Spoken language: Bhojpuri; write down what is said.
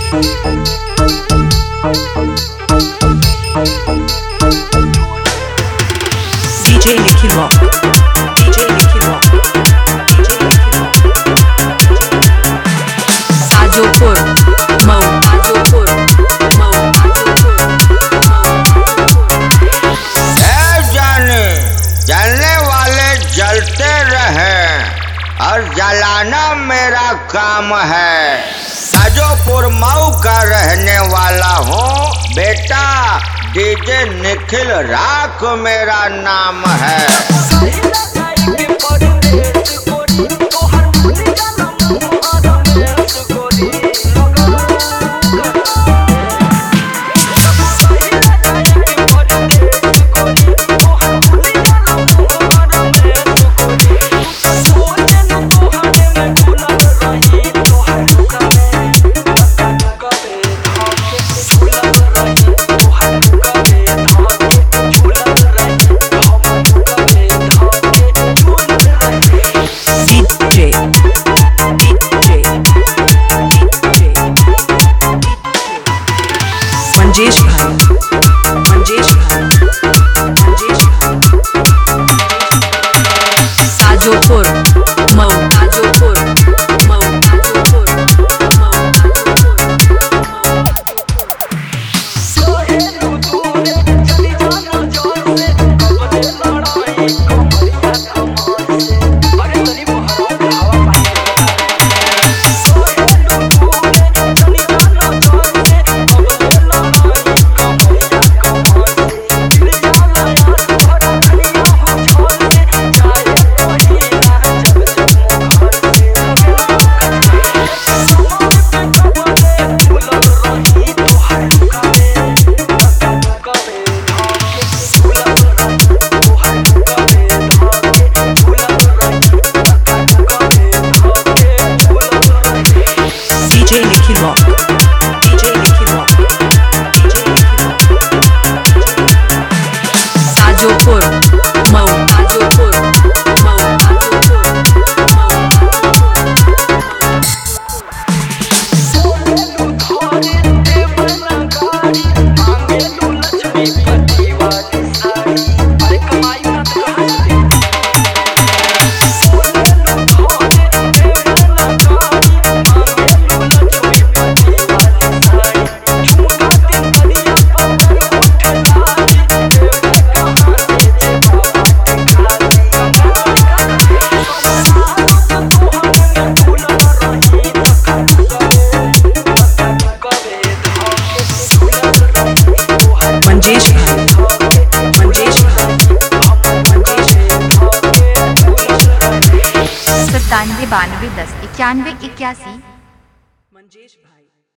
DJ Nikhil Rock. DJ Nikhil Rock. DJ Nikhil Rock. Ajopur, Mau, Ajopur, Mau, Ajopur, जाने जलने वाले जलते रहे और जलाना मेरा काम है। साजोपुर मऊ का रहने वाला हूँ बेटा, डीजे निखिल राख मेरा नाम है। मंजेश भाई, मंजेश भाई, मंजेश भाई। साजोपुर, Mau, साजोपुर, Mau, साजोपुर, Mau, DJ Nikhil Rock. DJ Nikhil Rock. DJ Nikhil Rock. Sajopur, Mau, Sajopur, Mau, Sajopur, Mau, Manjesh भाई, मंजेश भाई, मंजेश भाई। 97 92 10 91 81। मंजेश भाई।